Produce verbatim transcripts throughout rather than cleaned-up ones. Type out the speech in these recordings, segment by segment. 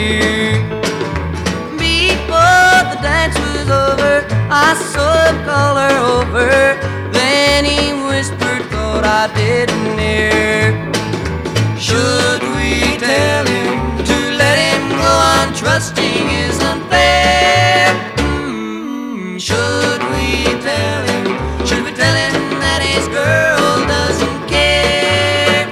near. Before the dance was over, I saw him call her over. Then he whispered, thought I didn't hear. Should we tell him to let him go on? Trusting is unfair. Mm, should we tell him? Should we tell him that his girl doesn't care?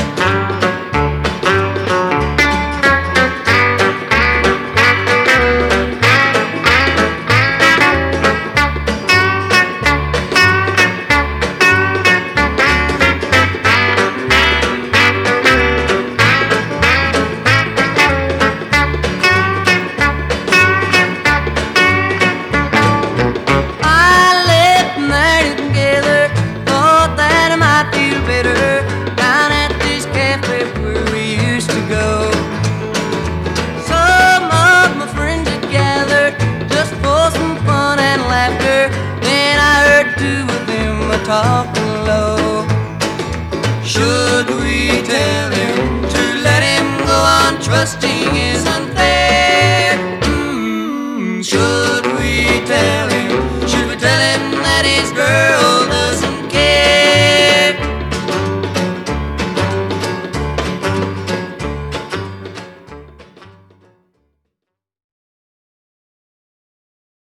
Talking low. Should we tell him to let him go on trusting?